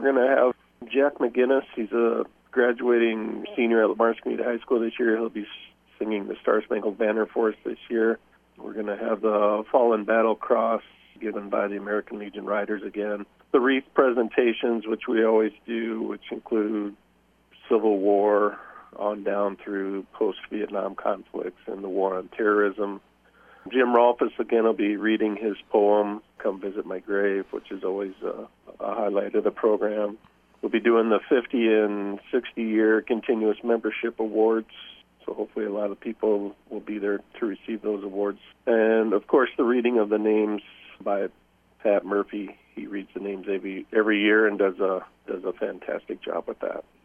going to have Jack McGinnis. He's a graduating senior at Mars Community High School this year. He'll be singing the Star Spangled Banner for us this year. We're going to have the Fallen Battle Cross given by the American Legion Riders again. The wreath presentations, which we always do, which include Civil War on down through post-Vietnam conflicts and the war on terrorism. Jim Rolfes, again, will be reading his poem, Come Visit My Grave, which is always a highlight of the program. We'll be doing the 50 and 60-year continuous membership awards, so hopefully a lot of people will be there to receive those awards. And, of course, the reading of the names by Pat Murphy. He reads the names every year and does a fantastic job with that.